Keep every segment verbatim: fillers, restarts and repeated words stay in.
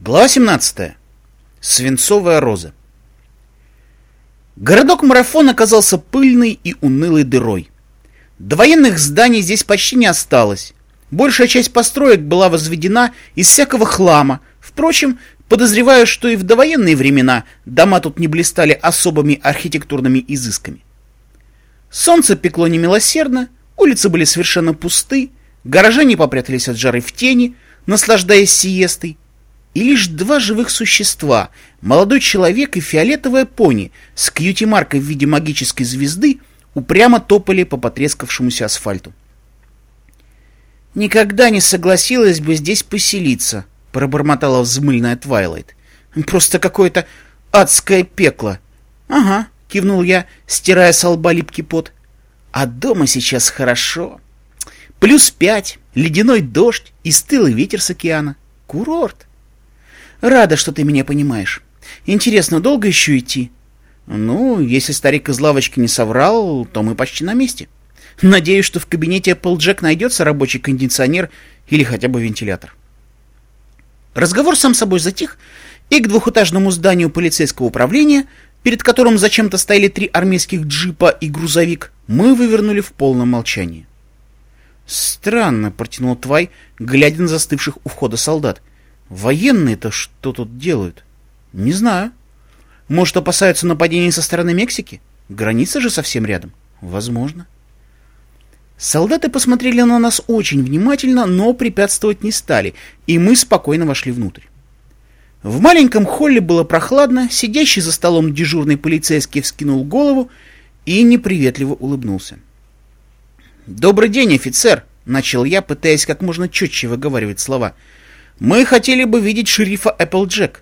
Глава семнадцатая. Свинцовая роза. Городок Марафон оказался пыльной и унылой дырой. До военных зданий здесь почти не осталось. Большая часть построек была возведена из всякого хлама. Впрочем, подозреваю, что и в довоенные времена дома тут не блистали особыми архитектурными изысками. Солнце пекло немилосердно, улицы были совершенно пусты, горожане попрятались от жары в тени, наслаждаясь сиестой. И лишь два живых существа, молодой человек и фиолетовая пони с кьюти-маркой в виде магической звезды, упрямо топали по потрескавшемуся асфальту. «Никогда не согласилась бы здесь поселиться», — пробормотала взмыльная Твайлайт. «Просто какое-то адское пекло». «Ага», — кивнул я, стирая со лба липкий пот. «А дома сейчас хорошо. Плюс пять, ледяной дождь и стылый ветер с океана. Курорт». «Рада, что ты меня понимаешь. Интересно, долго еще идти?» «Ну, если старик из лавочки не соврал, то мы почти на месте. Надеюсь, что в кабинете Applejack найдется рабочий кондиционер или хотя бы вентилятор». Разговор сам собой затих, и к двухэтажному зданию полицейского управления, перед которым зачем-то стояли три армейских джипа и грузовик, мы вывернули в полном молчании. «Странно», — протянул Твай, глядя на застывших у входа солдат. «Военные-то что тут делают?» «Не знаю. Может, опасаются нападения со стороны Мексики? Граница же совсем рядом. Возможно». Солдаты посмотрели на нас очень внимательно, но препятствовать не стали, и мы спокойно вошли внутрь. В маленьком холле было прохладно, сидящий за столом дежурный полицейский вскинул голову и неприветливо улыбнулся. «Добрый день, офицер!» — начал я, пытаясь как можно четче выговаривать слова. «Мы хотели бы видеть шерифа Applejack».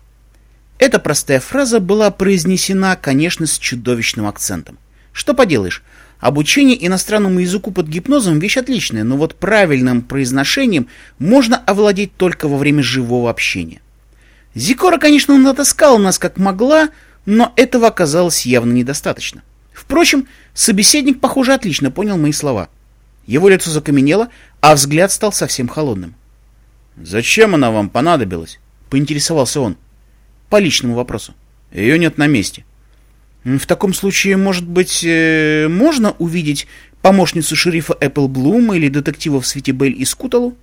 Эта простая фраза была произнесена, конечно, с чудовищным акцентом. Что поделаешь, обучение иностранному языку под гипнозом — вещь отличная, но вот правильным произношением можно овладеть только во время живого общения. Зикора, конечно, натаскала нас как могла, но этого оказалось явно недостаточно. Впрочем, собеседник, похоже, отлично понял мои слова. Его лицо закаменело, а взгляд стал совсем холодным. «Зачем она вам понадобилась?» — поинтересовался он. «По личному вопросу». «Ее нет на месте». «В таком случае, может быть, э, можно увидеть помощницу шерифа Эпплблума или детектива в Свитибель и Скуталу?»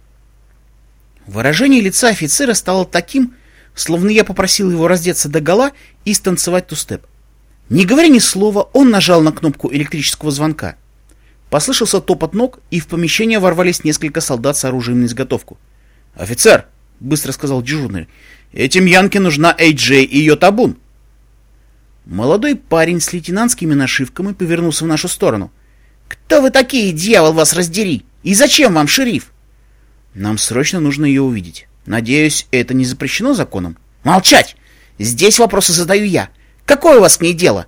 Выражение лица офицера стало таким, словно я попросил его раздеться догола и станцевать ту-степ. Не говоря ни слова, он нажал на кнопку электрического звонка. Послышался топот ног, и в помещение ворвались несколько солдат с оружием на изготовку. «Офицер!» — быстро сказал дежурный. «Этим Янке нужна Эй Джей и ее табун!» Молодой парень с лейтенантскими нашивками повернулся в нашу сторону. «Кто вы такие, дьявол вас раздери? И зачем вам шериф?» «Нам срочно нужно ее увидеть. Надеюсь, это не запрещено законом?» «Молчать! Здесь вопросы задаю я. Какое у вас к ней дело?»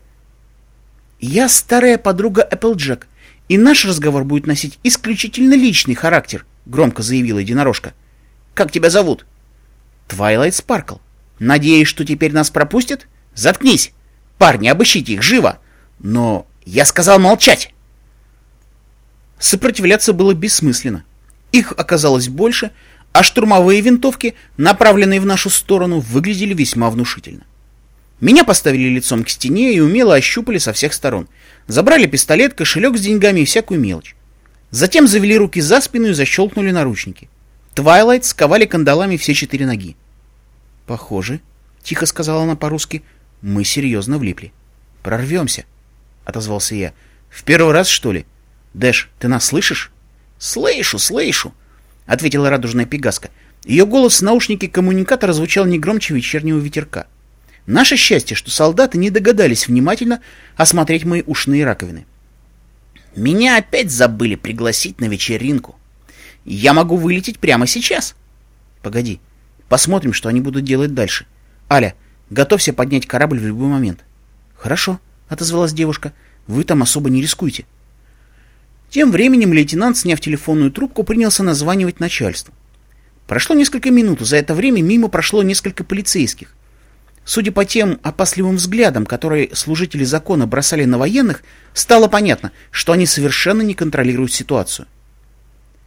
«Я старая подруга Applejack, и наш разговор будет носить исключительно личный характер», — громко заявила единорожка. «Как тебя зовут?» «Твайлайт Спаркл. Надеюсь, что теперь нас пропустят?» «Заткнись! Парни, обыщите их, живо!» «Но я сказал молчать!» Сопротивляться было бессмысленно. Их оказалось больше, а штурмовые винтовки, направленные в нашу сторону, выглядели весьма внушительно. Меня поставили лицом к стене и умело ощупали со всех сторон. Забрали пистолет, кошелек с деньгами и всякую мелочь. Затем завели руки за спину и защелкнули наручники. Твайлайт сковали кандалами все четыре ноги. «Похоже», — тихо сказала она по-русски, — «мы серьезно влипли». «Прорвемся», — отозвался я. «В первый раз, что ли? Дэш, ты нас слышишь?» «Слышу, слышу», — ответила радужная пегаска. Ее голос в наушнике коммуникатора звучал не громче вечернего ветерка. Наше счастье, что солдаты не догадались внимательно осмотреть мои ушные раковины. «Меня опять забыли пригласить на вечеринку. Я могу вылететь прямо сейчас». «Погоди, посмотрим, что они будут делать дальше. Аля, готовься поднять корабль в любой момент». «Хорошо», — отозвалась девушка, — «вы там особо не рискуйте». Тем временем лейтенант, сняв телефонную трубку, принялся названивать начальству. Прошло несколько минут, за это время мимо прошло несколько полицейских. Судя по тем опасливым взглядам, которые служители закона бросали на военных, стало понятно, что они совершенно не контролируют ситуацию.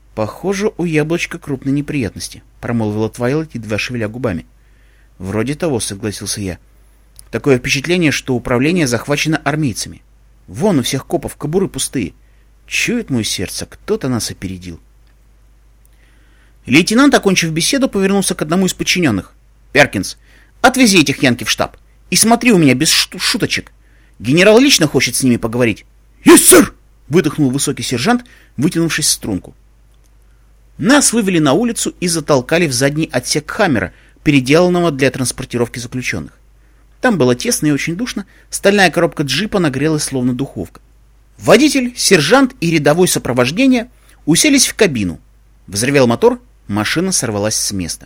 «Похоже, у яблочка крупные неприятности», — промолвила Твайлайт, едва шевеля губами. «Вроде того», — согласился я. «Такое впечатление, что управление захвачено армейцами. Вон у всех копов кобуры пустые. Чует мое сердце, кто-то нас опередил». Лейтенант, окончив беседу, повернулся к одному из подчиненных. «Перкинс, отвези этих янки в штаб. И смотри у меня без шуточек. Генерал лично хочет с ними поговорить». «Есть, сэр!» — выдохнул высокий сержант, вытянувшись в струнку. Нас вывели на улицу и затолкали в задний отсек «Хаммера», переделанного для транспортировки заключенных. Там было тесно и очень душно, стальная коробка джипа нагрелась словно духовка. Водитель, сержант и рядовой сопровождения уселись в кабину. Взревел мотор, машина сорвалась с места.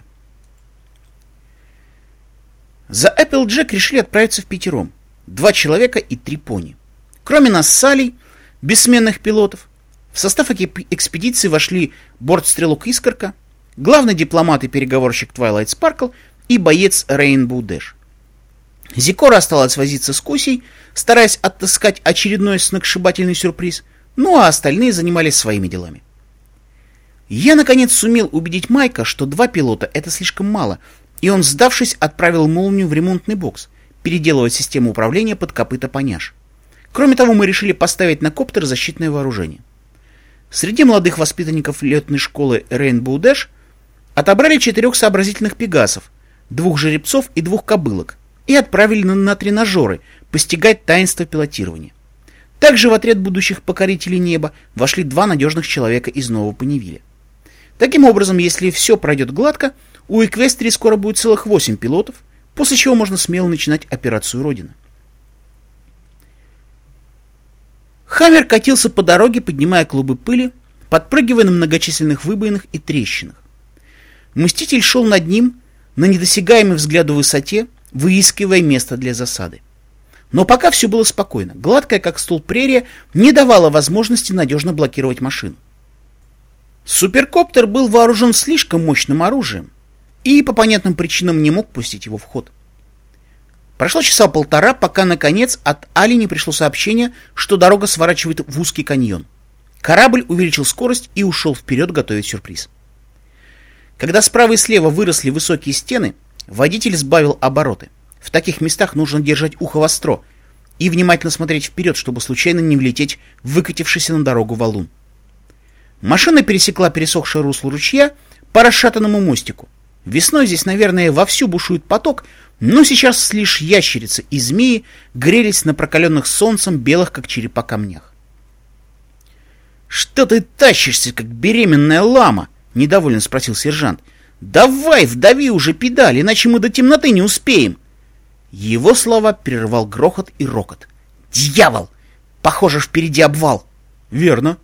За Эпплджек решили отправиться впятером. Два человека и три пони. Кроме нас с Салей, бессменных пилотов, в состав экспедиции вошли бортстрелок Искорка, главный дипломат и переговорщик Твайлайт Спаркл и боец Рейнбоу Дэш. Зикора осталась возиться с Кусей, стараясь отыскать очередной сногсшибательный сюрприз, ну а остальные занимались своими делами. Я, наконец, сумел убедить Майка, что два пилота — это слишком мало, и он, сдавшись, отправил Молнию в ремонтный бокс, переделывать систему управления под копыта поняш. Кроме того, мы решили поставить на коптер защитное вооружение. Среди молодых воспитанников летной школы Рейнбоу Дэш отобрали четырех сообразительных пегасов, двух жеребцов и двух кобылок, и отправили на, на тренажеры постигать таинство пилотирования. Также в отряд будущих покорителей неба вошли два надежных человека из Нового Панивиля. Таким образом, если все пройдет гладко, у Эквестрии скоро будет целых восемь пилотов, после чего можно смело начинать операцию «Родина». Хаммер катился по дороге, поднимая клубы пыли, подпрыгивая на многочисленных выбоинах и трещинах. Мститель шел над ним на недосягаемой взгляду высоте, выискивая место для засады. Но пока все было спокойно. Гладкая, как стол прерия, не давала возможности надежно блокировать машину. Суперкоптер был вооружен слишком мощным оружием и по понятным причинам не мог пустить его в ход. Прошло часа полтора, пока, наконец, от Али не пришло сообщение, что дорога сворачивает в узкий каньон. Корабль увеличил скорость и ушел вперед готовить сюрприз. Когда справа и слева выросли высокие стены, водитель сбавил обороты. В таких местах нужно держать ухо востро и внимательно смотреть вперед, чтобы случайно не влететь в выкатившийся на дорогу валун. Машина пересекла пересохшее русло ручья по расшатанному мостику. Весной здесь, наверное, вовсю бушует поток, но сейчас лишь ящерицы и змеи грелись на прокаленных солнцем белых, как черепа, камнях. «Что ты тащишься, как беременная лама?» — недовольно спросил сержант. «Давай, вдави уже педаль, иначе мы до темноты не успеем!» Его слова прервал грохот и рокот. «Дьявол! Похоже, впереди обвал!» «Верно!»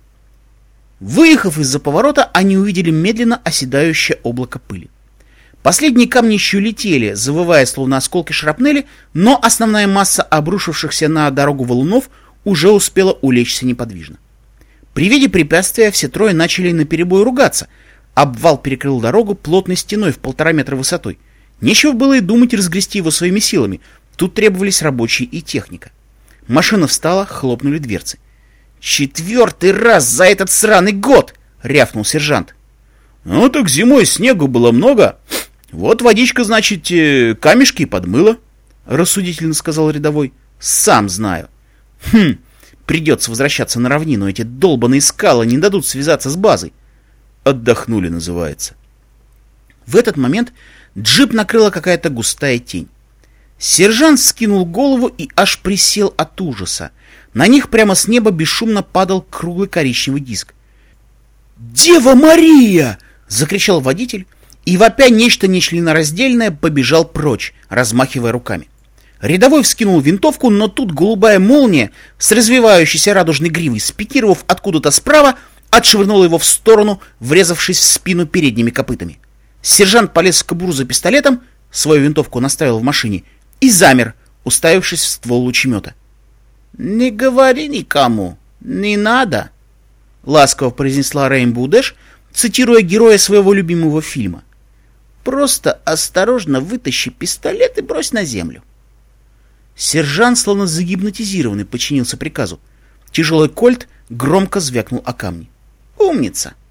Выехав из-за поворота, они увидели медленно оседающее облако пыли. Последние камни еще летели, завывая словно осколки шрапнели, но основная масса обрушившихся на дорогу валунов уже успела улечься неподвижно. При виде препятствия все трое начали наперебой ругаться. Обвал перекрыл дорогу плотной стеной в полтора метра высотой. Нечего было и думать разгрести его своими силами. Тут требовались рабочие и техника. Машина встала, хлопнули дверцы. «Четвертый раз за этот сраный год!» — рявкнул сержант. «Ну так зимой снегу было много. Вот водичка, значит, камешки подмыла», — рассудительно сказал рядовой. «Сам знаю. Хм, придется возвращаться на равнину. Эти долбаные скалы не дадут связаться с базой. Отдохнули, называется». В этот момент джип накрыла какая-то густая тень. Сержант скинул голову и аж присел от ужаса. На них прямо с неба бесшумно падал круглый коричневый диск. «Дева Мария!» — закричал водитель, и, вопя нечто нечленораздельное, побежал прочь, размахивая руками. Рядовой вскинул винтовку, но тут голубая молния с развивающейся радужной гривой, спикировав откуда-то справа, отшвырнула его в сторону, врезавшись в спину передними копытами. Сержант полез в кобуру за пистолетом, свою винтовку наставил в машине и замер, уставившись в ствол лучемета. «Не говори никому, не надо», — ласково произнесла Рейнбоу Дэш, цитируя героя своего любимого фильма. «Просто осторожно вытащи пистолет и брось на землю». Сержант, словно загипнотизированный, подчинился приказу. Тяжелый кольт громко звякнул о камни. «Умница!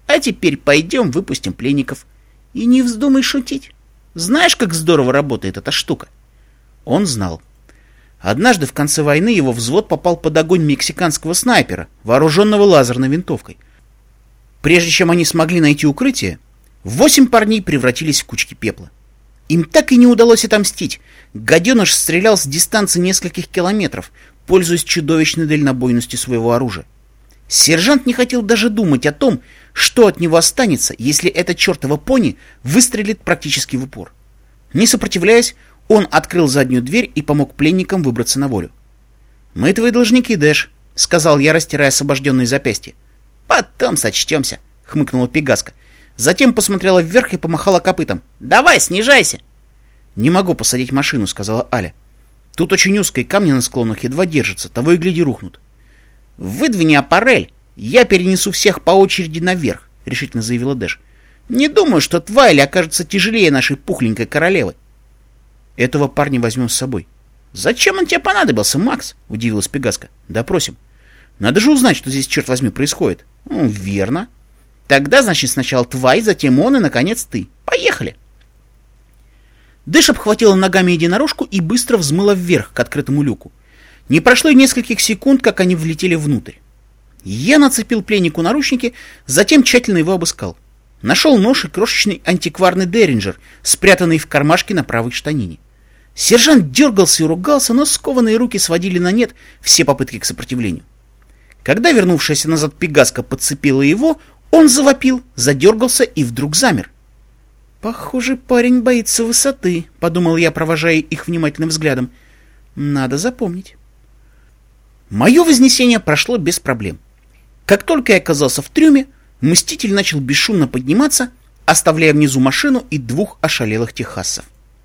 А теперь пойдем выпустим пленников. И не вздумай шутить. Знаешь, как здорово работает эта штука?» Он знал. Однажды в конце войны его взвод попал под огонь мексиканского снайпера, вооруженного лазерной винтовкой. Прежде чем они смогли найти укрытие, восемь парней превратились в кучки пепла. Им так и не удалось отомстить. Гаденыш стрелял с дистанции нескольких километров, пользуясь чудовищной дальнобойностью своего оружия. Сержант не хотел даже думать о том, что от него останется, если эта чертова пони выстрелит практически в упор. Не сопротивляясь, он открыл заднюю дверь и помог пленникам выбраться на волю. «Мы твои должники, Дэш», — сказал я, растирая освобожденные запястья. «Потом сочтемся», — хмыкнула Пегаска. Затем посмотрела вверх и помахала копытом. «Давай, снижайся!» «Не могу посадить машину», — сказала Аля. «Тут очень узко, и камни на склонах едва держатся, того и гляди рухнут». «Выдвини аппарель, я перенесу всех по очереди наверх», — решительно заявила Дэш. «Не думаю, что Твайли окажется тяжелее нашей пухленькой королевы». «Этого парня возьмем с собой». «Зачем он тебе понадобился, Макс?» — удивилась Пегаска. «Допросим. Надо же узнать, что здесь, черт возьми, происходит». «Ну, верно. Тогда, значит, сначала Твай, затем он и, наконец, ты. Поехали!» Дэш обхватила ногами единорожку и быстро взмыла вверх к открытому люку. Не прошло и нескольких секунд, как они влетели внутрь. Я нацепил пленнику наручники, затем тщательно его обыскал. Нашел нож и крошечный антикварный деринджер, спрятанный в кармашке на правой штанине. Сержант дергался и ругался, но скованные руки сводили на нет все попытки к сопротивлению. Когда вернувшаяся назад Пегаска подцепила его, он завопил, задергался и вдруг замер. «Похоже, парень боится высоты», — подумал я, провожая их внимательным взглядом. «Надо запомнить». Мое вознесение прошло без проблем. Как только я оказался в трюме, Мститель начал бесшумно подниматься, оставляя внизу машину и двух ошалелых техассов.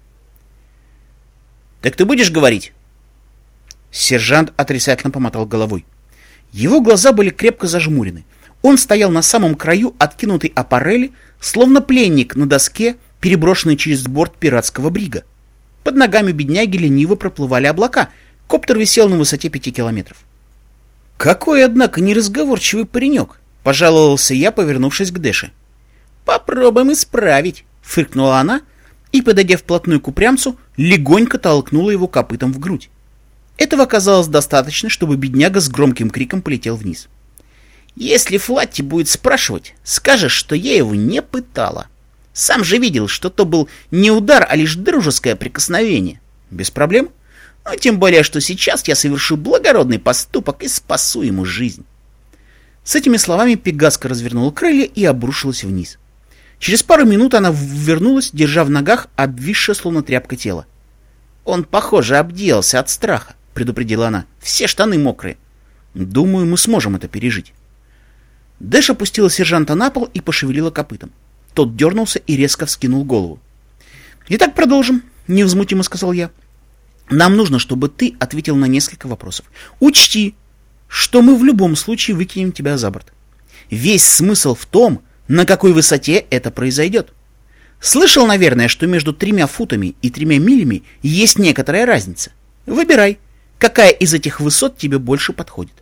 «Так ты будешь говорить?» Сержант отрицательно помотал головой. Его глаза были крепко зажмурены. Он стоял на самом краю откинутой аппарели, словно пленник на доске, переброшенной через борт пиратского брига. Под ногами бедняги лениво проплывали облака. Коптер висел на высоте пяти километров. «Какой, однако, неразговорчивый паренек!» — пожаловался я, повернувшись к Дэше. «Попробуем исправить!» — фыркнула она и, подойдя вплотную к упрямцу, легонько толкнула его копытом в грудь. Этого оказалось достаточно, чтобы бедняга с громким криком полетел вниз. «Если Флатти будет спрашивать, скажешь, что я его не пытала. Сам же видел, что то был не удар, а лишь дружеское прикосновение. Без проблем. Но тем более, что сейчас я совершу благородный поступок и спасу ему жизнь». С этими словами Пегаска развернула крылья и обрушилась вниз. Через пару минут она вернулась, держа в ногах обвисшее, словно тряпка, тело. «Он, похоже, обделался от страха», — предупредила она. «Все штаны мокрые. Думаю, мы сможем это пережить». Дэш опустила сержанта на пол и пошевелила копытом. Тот дернулся и резко вскинул голову. «Итак, продолжим», — невозмутимо сказал я. «Нам нужно, чтобы ты ответил на несколько вопросов. Учти, что мы в любом случае выкинем тебя за борт. Весь смысл в том, на какой высоте это произойдет. Слышал, наверное, что между тремя футами и тремя милями есть некоторая разница. Выбирай, какая из этих высот тебе больше подходит».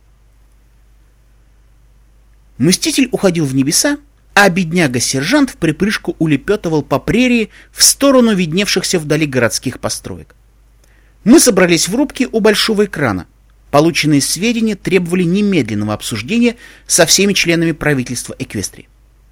Мститель уходил в небеса, а бедняга-сержант в припрыжку улепетывал по прерии в сторону видневшихся вдали городских построек. Мы собрались в рубке у большого экрана. Полученные сведения требовали немедленного обсуждения со всеми членами правительства Эквестрии.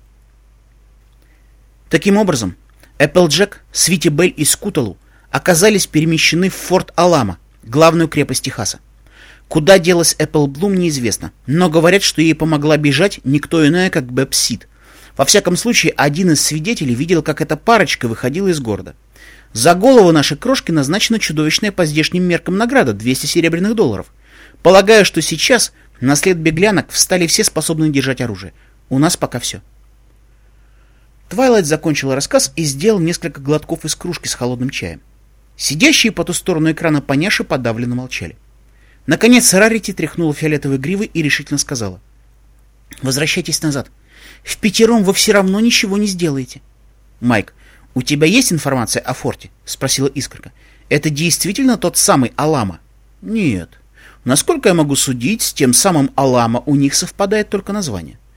Таким образом, Эпплджек, Свити Белль и Скуталу оказались перемещены в Форт Алама, главную крепость Техаса. Куда делась Эпплблум, неизвестно, но говорят, что ей помогла бежать никто иная, как Бэб Сид. Во всяком случае, один из свидетелей видел, как эта парочка выходила из города. За голову нашей крошки назначена чудовищная по здешним меркам награда — двести серебряных долларов. Полагаю, что сейчас на след беглянок встали все способные держать оружие. У нас пока все. Твайлайт закончила рассказ и сделал несколько глотков из кружки с холодным чаем. Сидящие по ту сторону экрана поняши подавленно молчали. Наконец Рарити тряхнула фиолетовой гривой и решительно сказала: «Возвращайтесь назад. Впятером вы все равно ничего не сделаете». «Майк, у тебя есть информация о форте?» — спросила Искорка. «Это действительно тот самый Алама?» «Нет. Насколько я могу судить, с тем самым Алама у них совпадает только название.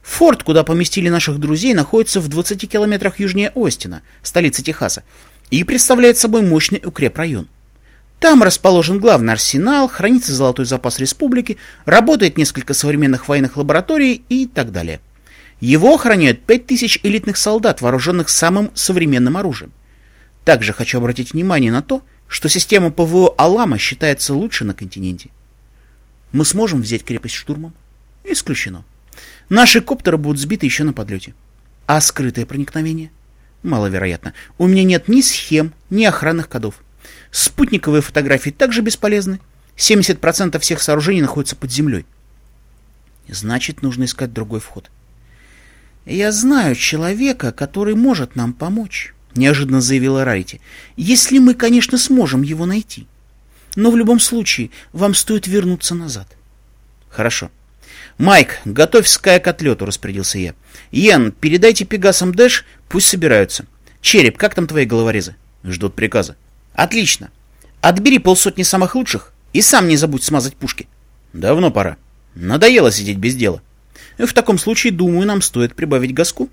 Форт, куда поместили наших друзей, находится в двадцати километрах южнее Остина, столицы Техаса, и представляет собой мощный укрепрайон. Там расположен главный арсенал, хранится золотой запас республики, работает несколько современных военных лабораторий и так далее. Его охраняют пять тысяч элитных солдат, вооруженных самым современным оружием. Также хочу обратить внимание на то, что система ПВО Алама считается лучшей на континенте. Мы сможем взять крепость штурмом? Исключено. Наши коптеры будут сбиты еще на подлете. А скрытое проникновение? Маловероятно. У меня нет ни схем, ни охранных кодов. Спутниковые фотографии также бесполезны. семьдесят процентов всех сооружений находятся под землей. Значит, нужно искать другой вход. Я знаю человека, который может нам помочь, неожиданно заявила Рарити. Если мы, конечно, сможем его найти. Но в любом случае, вам стоит вернуться назад. Хорошо. Майк, готовь Скай к отлету, распорядился я. Йен, передайте Пегасам Дэш, пусть собираются. Череп, как там твои головорезы? Ждут приказа. Отлично. Отбери полсотни самых лучших и сам не забудь смазать пушки. Давно пора. Надоело сидеть без дела. В таком случае, думаю, нам стоит прибавить газку.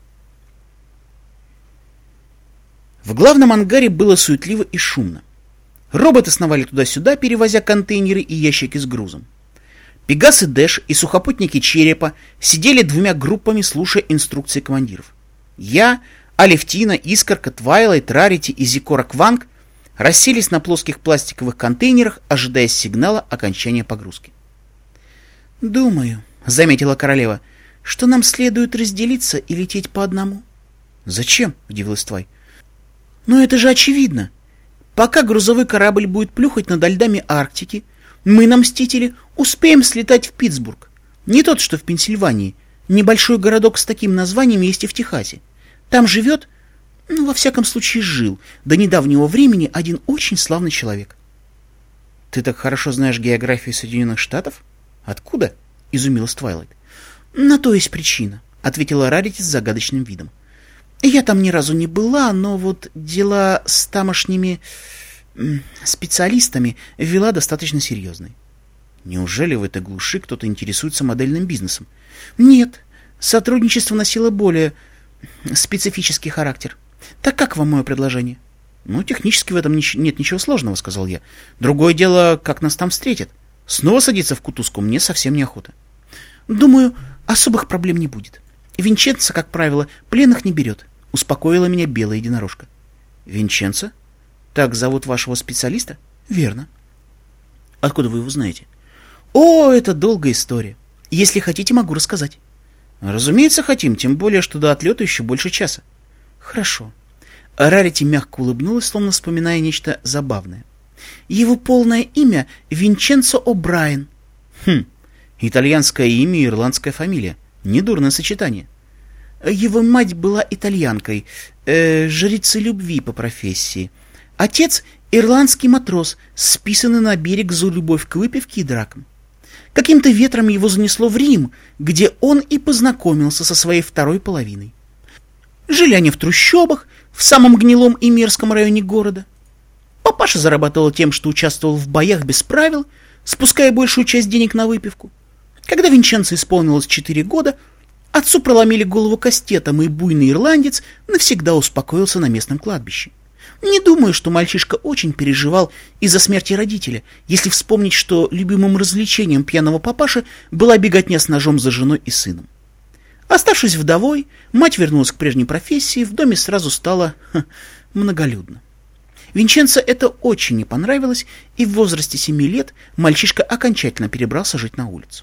В главном ангаре было суетливо и шумно. Роботы сновали туда-сюда, перевозя контейнеры и ящики с грузом. Пегасы Дэш и сухопутники Черепа сидели двумя группами, слушая инструкции командиров. Я, Алевтина, Искорка, Твайлайт, Рарити и Зикора Кванг расселись на плоских пластиковых контейнерах, ожидая сигнала окончания погрузки. «Думаю», — заметила королева, — «что нам следует разделиться и лететь по одному». «Зачем?» — удивилась Твай. «Но это же очевидно. Пока грузовой корабль будет плюхать над льдами Арктики, мы, на Мстители, успеем слетать в Питтсбург. Не тот, что в Пенсильвании. Небольшой городок с таким названием есть и в Техасе. Там живет, ну, во всяком случае, жил до недавнего времени один очень славный человек». «Ты так хорошо знаешь географию Соединенных Штатов? Откуда?» — изумилась Твайлайт. «На то есть причина», — ответила Рарити с загадочным видом. «Я там ни разу не была, но вот дела с тамошними специалистами вела достаточно серьезные». «Неужели в этой глуши кто-то интересуется модельным бизнесом?» «Нет, сотрудничество носило более специфический характер. Так как вам мое предложение?» «Ну, технически в этом нич- нет ничего сложного», — сказал я. «Другое дело, как нас там встретят. Снова садиться в кутузку мне совсем неохота». «Думаю, особых проблем не будет. Винченцо, как правило, пленных не берет», — успокоила меня белая единорожка. «Винченцо? Так зовут вашего специалиста?» «Верно». «Откуда вы его знаете?» «О, это долгая история. Если хотите, могу рассказать». «Разумеется, хотим, тем более, что до отлета еще больше часа». «Хорошо». Рарити мягко улыбнулась, словно вспоминая нечто забавное. «Его полное имя Винченцо О'Брайен». «Хм, итальянское имя и ирландская фамилия. Недурное сочетание». «Его мать была итальянкой, э, жрицей любви по профессии. Отец — ирландский матрос, списанный на берег за любовь к выпивке и дракам. Каким-то ветром его занесло в Рим, где он и познакомился со своей второй половиной. Жили они в трущобах, в самом гнилом и мерзком районе города. Папаша зарабатывал тем, что участвовал в боях без правил, спуская большую часть денег на выпивку. Когда Винченцо исполнилось четыре года, отцу проломили голову кастетом, и буйный ирландец навсегда успокоился на местном кладбище. Не думаю, что мальчишка очень переживал из-за смерти родителя, если вспомнить, что любимым развлечением пьяного папаши была беготня с ножом за женой и сыном. Оставшись вдовой, мать вернулась к прежней профессии, в доме сразу стало ха, многолюдно. Винченцо это очень не понравилось, и в возрасте семи лет мальчишка окончательно перебрался жить на улицу.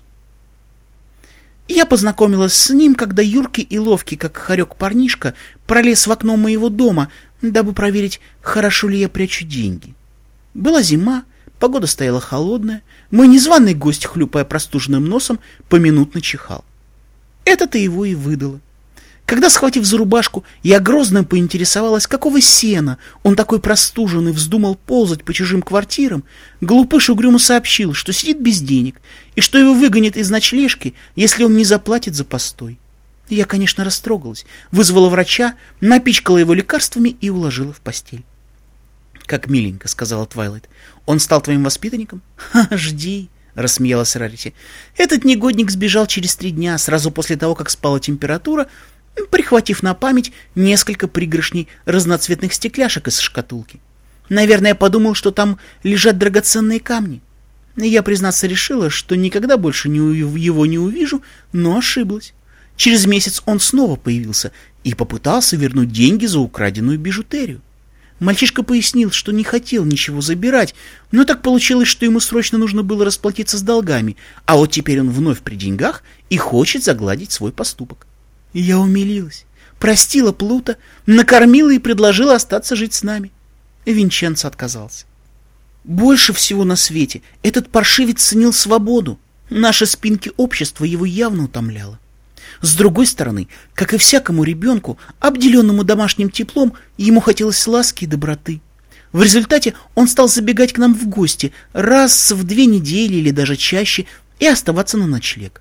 Я познакомилась с ним, когда юркий и ловкий, как хорек парнишка, пролез в окно моего дома, дабы проверить, хорошо ли я прячу деньги. Была зима, погода стояла холодная, мой незваный гость, хлюпая простуженным носом, поминутно чихал. Это-то его и выдало. Когда, схватив за рубашку, я грозно поинтересовалась, какого сена он такой простуженный вздумал ползать по чужим квартирам, глупыш угрюмо сообщил, что сидит без денег и что его выгонят из ночлежки, если он не заплатит за постой. Я, конечно, растрогалась, вызвала врача, напичкала его лекарствами и уложила в постель. — Как миленько, — сказала Твайлайт. — Он стал твоим воспитанником? — Ха, жди, — — рассмеялась Рарити. «Этот негодник сбежал через три дня, сразу после того, как спала температура, прихватив на память несколько пригоршней разноцветных стекляшек из шкатулки. Наверное, подумал, что там лежат драгоценные камни. Я, признаться, решила, что никогда больше не, его не увижу, но ошиблась. Через месяц он снова появился и попытался вернуть деньги за украденную бижутерию. Мальчишка пояснил, что не хотел ничего забирать, но так получилось, что ему срочно нужно было расплатиться с долгами, а вот теперь он вновь при деньгах и хочет загладить свой поступок. Я умилилась, простила Плута, накормила и предложила остаться жить с нами. Винченцо отказался. Больше всего на свете этот паршивец ценил свободу. Наши спинки общества его явно утомляло. С другой стороны, как и всякому ребенку, обделенному домашним теплом, ему хотелось ласки и доброты. В результате он стал забегать к нам в гости раз в две недели или даже чаще и оставаться на ночлег.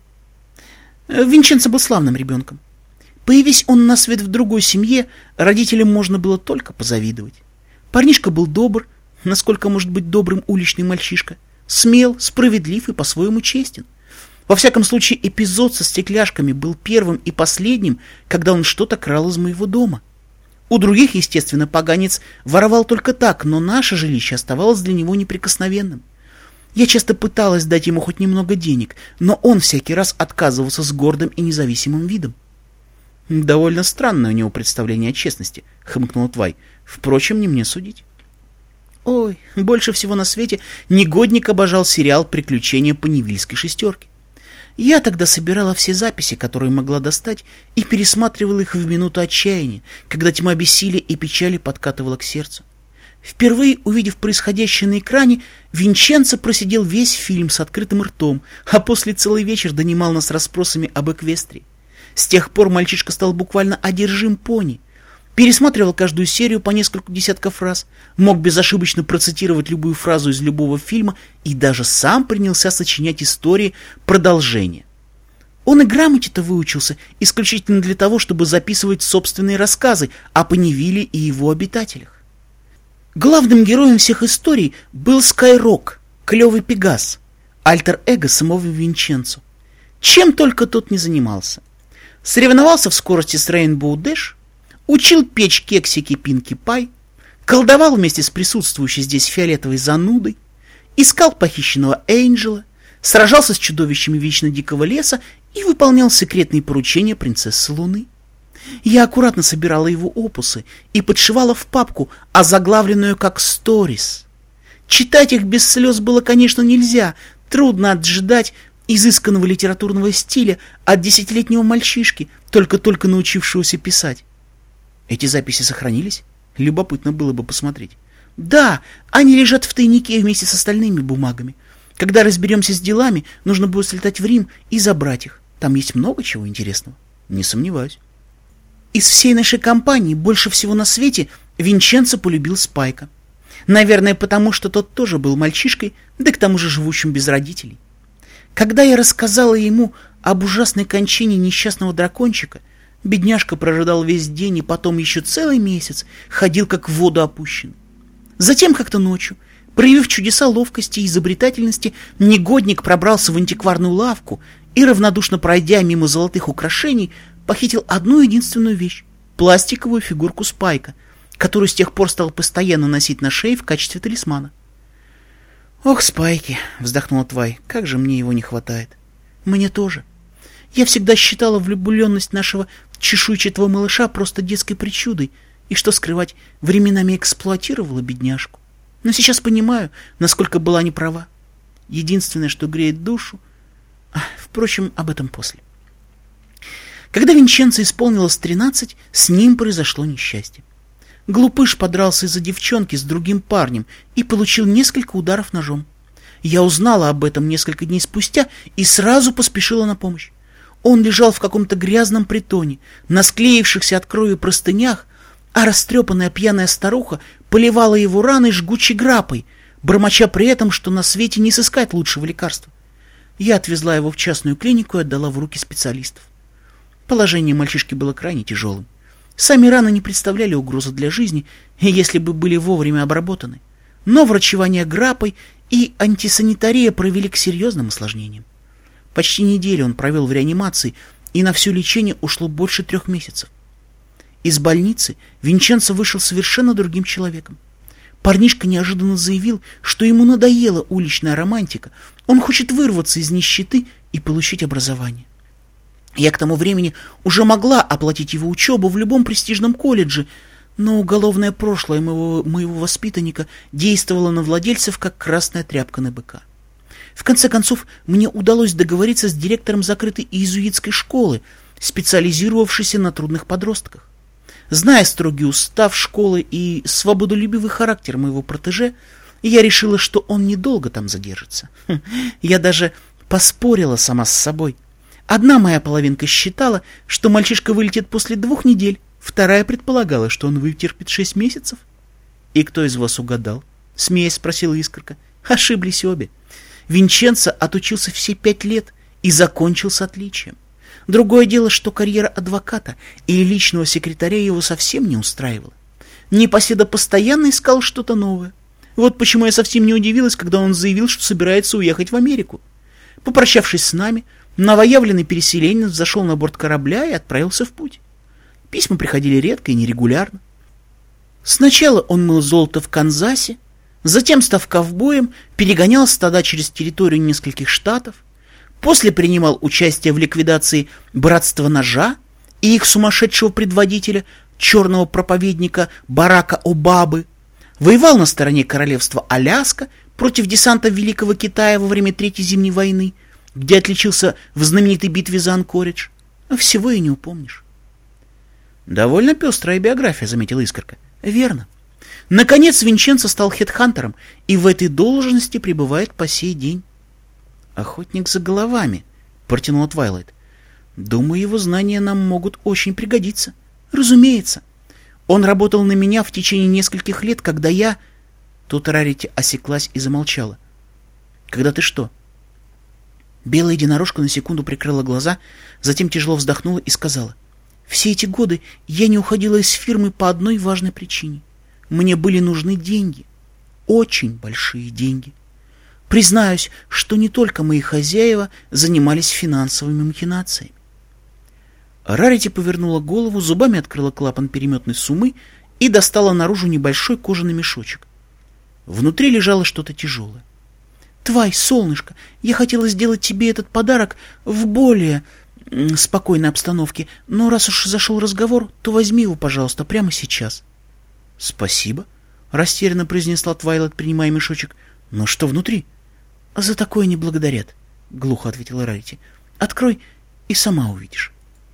Винченцо был славным ребенком. Появись он на свет в другой семье, родителям можно было только позавидовать. Парнишка был добр, насколько может быть добрым уличный мальчишка, смел, справедлив и по-своему честен. Во всяком случае, эпизод со стекляшками был первым и последним, когда он что-то крал из моего дома. У других, естественно, поганец воровал только так, но наше жилище оставалось для него неприкосновенным. Я часто пыталась дать ему хоть немного денег, но он всякий раз отказывался с гордым и независимым видом. «Довольно странное у него представление о честности», — хмыкнул Твай. «Впрочем, не мне судить». Ой, больше всего на свете негодник обожал сериал «Приключения по Невильской шестерке». Я тогда собирала все записи, которые могла достать, и пересматривала их в минуту отчаяния, когда тьма бессилия и печали подкатывала к сердцу. Впервые увидев происходящее на экране, Винченцо просидел весь фильм с открытым ртом, а после целый вечер донимал нас расспросами об Эквестрии. С тех пор мальчишка стал буквально одержим пони. Пересматривал каждую серию по несколько десятков раз, мог безошибочно процитировать любую фразу из любого фильма и даже сам принялся сочинять истории продолжения. Он и грамоте-то выучился исключительно для того, чтобы записывать собственные рассказы о Поневиле и его обитателях. Главным героем всех историй был Скайрок, клевый пегас, альтер-эго самого Винченцо. Чем только тот не занимался. Соревновался в скорости с Рейнбоу Дэш, учил печь кексики Пинки Пай, колдовал вместе с присутствующей здесь фиолетовой занудой, искал похищенного Энджела, сражался с чудовищами вечно дикого леса и выполнял секретные поручения принцессы Луны. Я аккуратно собирала его опусы и подшивала в папку, озаглавленную как «Сторис». Читать их без слез было, конечно, нельзя, трудно отжидать изысканного литературного стиля от десятилетнего мальчишки, только-только научившегося писать. Эти записи сохранились? Любопытно было бы посмотреть. Да, они лежат в тайнике вместе с остальными бумагами. Когда разберемся с делами, нужно будет слетать в Рим и забрать их. Там есть много чего интересного. Не сомневаюсь. Из всей нашей компании больше всего на свете Винченцо полюбил Спайка. Наверное, потому что тот тоже был мальчишкой, да к тому же живущим без родителей. Когда я рассказала ему об ужасной кончине несчастного дракончика, бедняжка прожидал весь день и потом еще целый месяц ходил как в воду опущенный. Затем как-то ночью, проявив чудеса ловкости и изобретательности, негодник пробрался в антикварную лавку и, равнодушно пройдя мимо золотых украшений, похитил одну единственную вещь — пластиковую фигурку Спайка, которую с тех пор стал постоянно носить на шее в качестве талисмана. «Ох, Спайки!» — вздохнул Твай. «Как же мне его не хватает!» «Мне тоже. Я всегда считала влюбленность нашего чешуйчатого малыша просто детской причудой, и, что скрывать, временами эксплуатировала бедняжку. Но сейчас понимаю, насколько была неправа. Единственное, что греет душу... Впрочем, об этом после. Когда Винченцо исполнилось тринадцать, с ним произошло несчастье. Глупыш подрался из-за девчонки с другим парнем и получил несколько ударов ножом. Я узнала об этом несколько дней спустя и сразу поспешила на помощь. Он лежал в каком-то грязном притоне, на склеившихся от крови простынях, а растрепанная пьяная старуха поливала его раны жгучей грапой, бормоча при этом, что на свете не сыскать лучшего лекарства. Я отвезла его в частную клинику и отдала в руки специалистов. Положение мальчишки было крайне тяжелым. Сами раны не представляли угрозы для жизни, если бы были вовремя обработаны. Но врачевание грапой и антисанитария привели к серьезным осложнениям. Почти неделю он провел в реанимации, и на все лечение ушло больше трех месяцев. Из больницы Винченцо вышел совершенно другим человеком. Парнишка неожиданно заявил, что ему надоела уличная романтика, он хочет вырваться из нищеты и получить образование. Я к тому времени уже могла оплатить его учебу в любом престижном колледже, но уголовное прошлое моего, моего воспитанника действовало на владельцев, как красная тряпка на быка. В конце концов, мне удалось договориться с директором закрытой иезуитской школы, специализировавшейся на трудных подростках. Зная строгий устав школы и свободолюбивый характер моего протеже, я решила, что он недолго там задержится. Я даже поспорила сама с собой. Одна моя половинка считала, что мальчишка вылетит после двух недель, вторая предполагала, что он вытерпит шесть месяцев. — И кто из вас угадал? — смеясь спросила Искорка. — Ошиблись обе. Винченцо отучился все пять лет и закончил с отличием. Другое дело, что карьера адвоката или личного секретаря его совсем не устраивала. Непоседа постоянно искал что-то новое. Вот почему я совсем не удивилась, когда он заявил, что собирается уехать в Америку. Попрощавшись с нами, новоявленный переселенец зашел на борт корабля и отправился в путь. Письма приходили редко и нерегулярно. Сначала он мыл золото в Канзасе, затем, став ковбоем, перегонял стада через территорию нескольких штатов, после принимал участие в ликвидации Братства Ножа и их сумасшедшего предводителя, черного проповедника Барака Обамы, воевал на стороне королевства Аляска против десанта Великого Китая во время Третьей зимней войны, где отличился в знаменитой битве за Анкоридж. Всего и не упомнишь. «Довольно пестрая биография», — заметила Искорка. «Верно. Наконец Винченцо стал хедхантером и в этой должности пребывает по сей день». «Охотник за головами», — протянула Твайлайт. «Думаю, его знания нам могут очень пригодиться». «Разумеется. Он работал на меня в течение нескольких лет, когда я...» Тут Рарити осеклась и замолчала. «Когда ты что?» Белая единорожка на секунду прикрыла глаза, затем тяжело вздохнула и сказала: «Все эти годы я не уходила из фирмы по одной важной причине. Мне были нужны деньги. Очень большие деньги. Признаюсь, что не только мои хозяева занимались финансовыми махинациями». Рарити повернула голову, зубами открыла клапан переметной суммы и достала наружу небольшой кожаный мешочек. Внутри лежало что-то тяжелое. «Твай, солнышко, я хотела сделать тебе этот подарок в более спокойной обстановке, но раз уж зашел разговор, то возьми его, пожалуйста, прямо сейчас». «Спасибо», — растерянно произнесла Твайлайт, принимая мешочек. «Но что внутри?» «За такое не благодарят», — глухо ответила Рарити. «Открой и сама увидишь».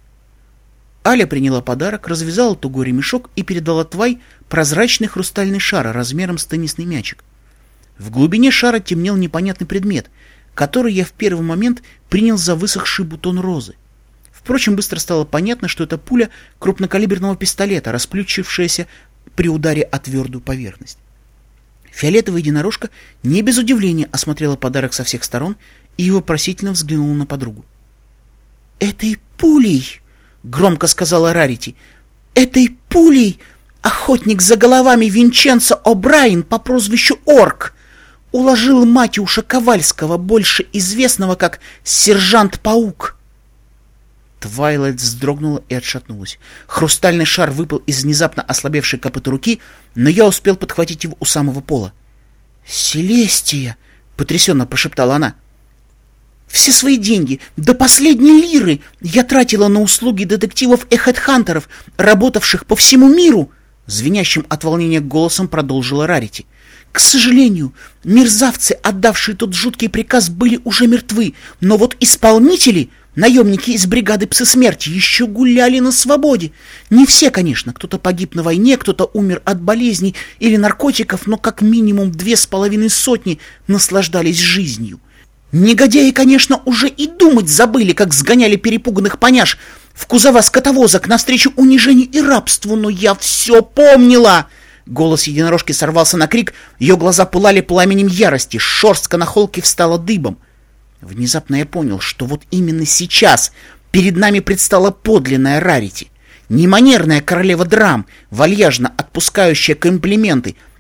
Аля приняла подарок, развязала тугой ремешок и передала Твай прозрачный хрустальный шар размером с теннисный мячик. В глубине шара темнел непонятный предмет, который я в первый момент принял за высохший бутон розы. Впрочем, быстро стало понятно, что это пуля крупнокалиберного пистолета, расплющившаяся при ударе о твердую поверхность. Фиолетовая единорожка не без удивления осмотрела подарок со всех сторон и вопросительно взглянула на подругу. «Этой пулей!» — громко сказала Рарити. «Этой пулей охотник за головами Винченцо О'Брайен по прозвищу Орк уложил Матюша Ковальского, больше известного как Сержант-паук». Твайлайт вздрогнула и отшатнулась. Хрустальный шар выпал из внезапно ослабевшей копыта руки, но я успел подхватить его у самого пола. «Селестия!» — потрясенно прошептала она. «Все свои деньги, до последней лиры, я тратила на услуги детективов и хедхантеров, работавших по всему миру!» Звенящим от волнения голосом продолжила Рарити. «К сожалению, мерзавцы, отдавшие тот жуткий приказ, были уже мертвы, но вот исполнители, наемники из бригады Псы Смерти, еще гуляли на свободе. Не все, конечно, кто-то погиб на войне, кто-то умер от болезней или наркотиков, но как минимум две с половиной сотни наслаждались жизнью. Негодяи, конечно, уже и думать забыли, как сгоняли перепуганных поняш в кузова скотовозок навстречу унижению и рабству, но я все помнила!» Голос единорожки сорвался на крик, ее глаза пылали пламенем ярости, шерстка на холке встала дыбом. Внезапно я понял, что вот именно сейчас перед нами предстала подлинная Рарити, неманерная королева драм, вальяжно отпускающая комплименты,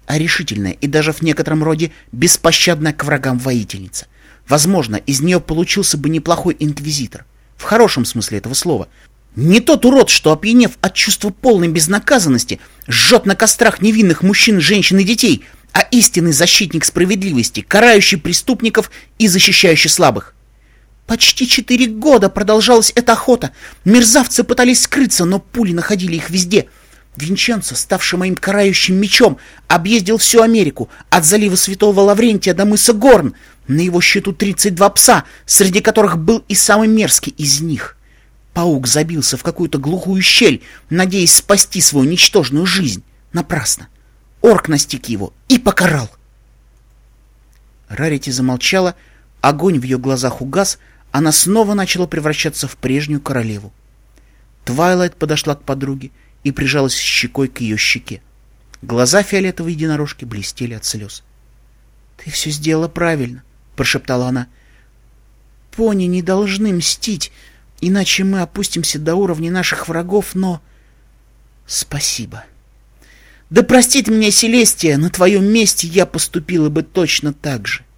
а решительная и даже в некотором роде беспощадная к врагам воительница. Возможно, из нее получился бы неплохой инквизитор. В хорошем смысле этого слова. Не тот урод, что, опьянев от чувства полной безнаказанности, жжет на кострах невинных мужчин, женщин и детей, а истинный защитник справедливости, карающий преступников и защищающий слабых. Почти четыре года продолжалась эта охота. Мерзавцы пытались скрыться, но пули находили их везде. Винченцо, ставший моим карающим мечом, объездил всю Америку, от залива Святого Лаврентия до мыса Горн. На его счету тридцать два пса, среди которых был и самый мерзкий из них. Паук забился в какую-то глухую щель, надеясь спасти свою ничтожную жизнь. Напрасно. Орк настиг его и покарал. Рарити замолчала, огонь в ее глазах угас, она снова начала превращаться в прежнюю королеву. Твайлайт подошла к подруге и прижалась щекой к ее щеке. Глаза фиолетовой единорожки блестели от слез. — Ты все сделала правильно, — прошептала она. — Пони не должны мстить, иначе мы опустимся до уровня наших врагов, но... Спасибо. Да простит меня Селестия, на твоем месте я поступила бы точно так же.